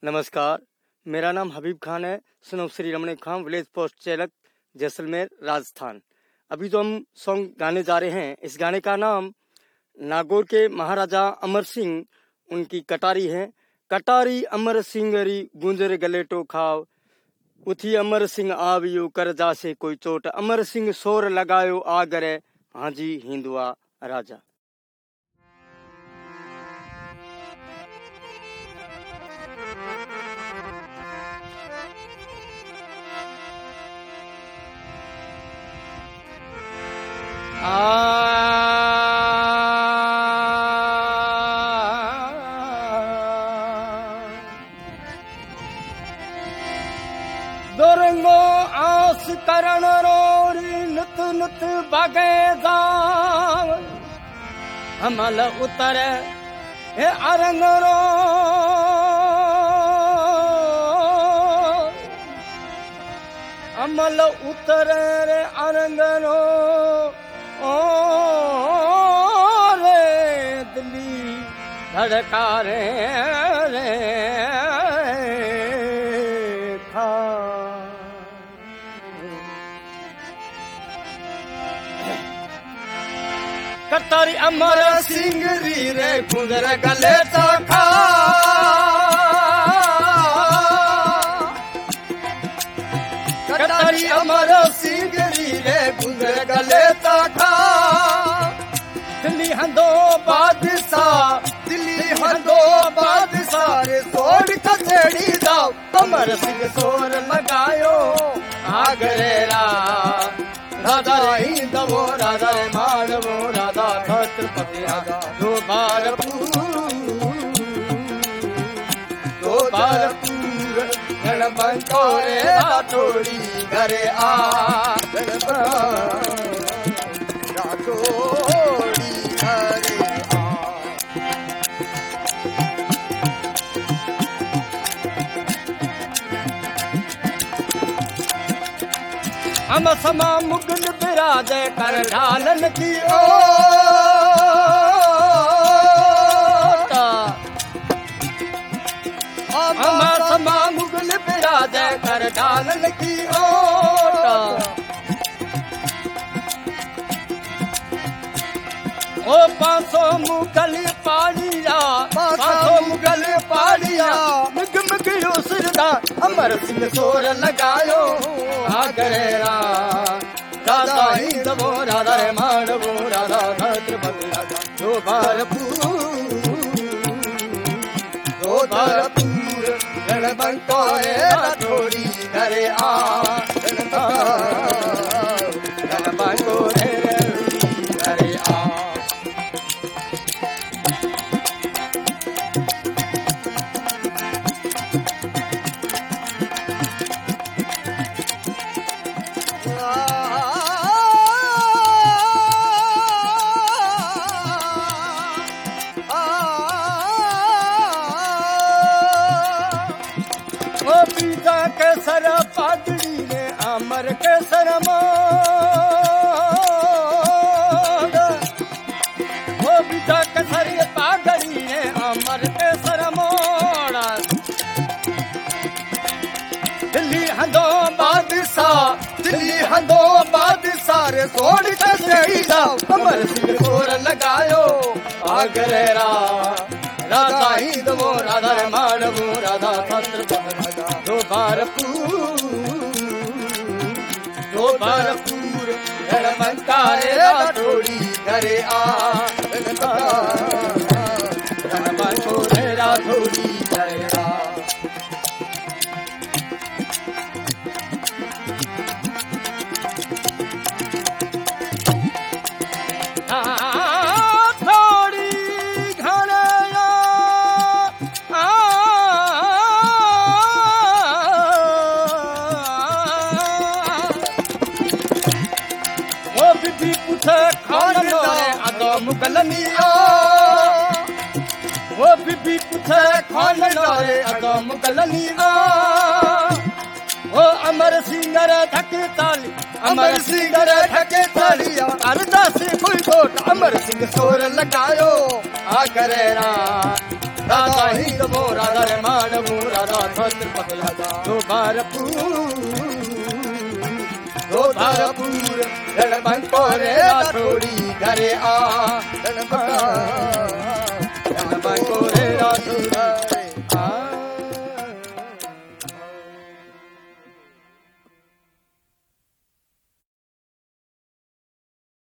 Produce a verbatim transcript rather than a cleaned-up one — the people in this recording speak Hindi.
नमस्कार, मेरा नाम हबीब खान है। सुनो श्री रमणीक खान, विलेज पोस्ट चेलक, जैसलमेर, राजस्थान। अभी जो हम सॉन्ग गाने जा रहे हैं, इस गाने का नाम नागौर के महाराजा अमर सिंह उनकी कटारी है। कटारी अमर सिंह री गुंजर गलेटो खाव, उथी अमर सिंह आवियो कर जासे कोई चोट, अमर सिंह शोर लगायो आगरे हाजी हिंदुआ राजा। दोरंगो आस करण रोरी नुत नुत बगे जाव, हमल उतर हे अरंग रो, अमल उतर रे अरंग रो ओ रे दिली धड़का रे रे खा। कटारी अमर सिंह री रे गुंजर गले तो खा, कटारी अमर सिंह री रे गुंजर गले तो खा। दिल्ली हंदो बादशाह, दिल्ली हंदो बादशाह रे सोड़ कचेड़ी दाव, अमर सिंह शोर लगायो आगरेरा। राधा ही दवो राधा रे मानवो राधा छत्रपति राधा दो बार दो बार गणपंतो रे राठौड़ी घरे आ, राठौड़ी घरे आ। हम समा मुगल बिराज कर ढालन की ओ, हम समा मुगल बिराज कर ढालन की ओटा। ओ पासो मुगल पाड़िया, पासो मुगल पाड़िया, मुग मुग उसरदा, अमर सिंह शोर लगायो आगरेरा। राधा ही दबो राधा रे मानवो राधा छत्रपति राधा दो बार दो बार गणपंतो रे राठौड़ी घरे आ, गणपंतो रे घरे आ। बीजा के सर पागड़ी ने अमर के सर मोड़, वो बीजा के सर पागड़ी ने अमर के सर मोड़ा। दिल्ली हंदो बादशाह, दिल्ली हंदो बादशाह रे सोड़ कचेड़ी दाव, अमर सिंह शोर लगायो आगरेरा। राधा ही दवो राधा रे मानवो राधा छत्रपति राधा दो बार दो बार गणपंता रे राठौड़ी घरे आ, गणपंतो रे राठौड़ी घरे आ। खान लोरे अदो मुगलनिया, वो बीबी पुछे खान लोरे अदो मुगलनिया। वो अमर सिंह रे ढके ताली, अमर सिंह रे ढके तालिया, अरदा से कोई कोट, अमर सिंह शोर लगायो आगरेरा। राधा ही तो वो राधा रे मानवू राधा छत्र पगला तो भारपूर तो भारपूर रणबंको रे थोड़ी घरे आ रणबंको